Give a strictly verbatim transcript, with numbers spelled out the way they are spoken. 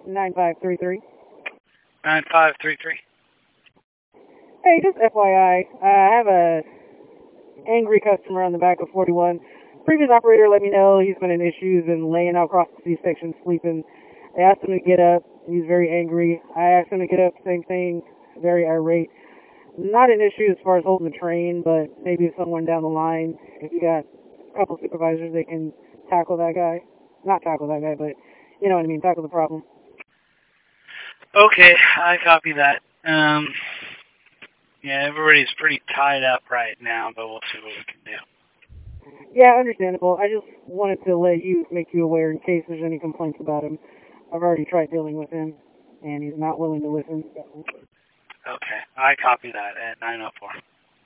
nine five three three. nine five three three. Hey, just F Y I, uh, I have a angry customer on the back of forty-one. Previous operator let me know he's been in issues and laying out across the C-section sleeping. I asked him to get up. He's very angry. I asked him to get up, same thing, very irate. Not an issue as far as holding the train, but maybe someone down the line, if you got a couple supervisors, they can tackle that guy. Not tackle that guy, but you know what I mean, tackle the problem. Okay, I copy that. Um, yeah, everybody's pretty tied up right now, but we'll see what we can do. Yeah, understandable. I just wanted to let you, make you aware in case there's any complaints about him. I've already tried dealing with him, and he's not willing to listen. Okay, I copy that at nine oh four.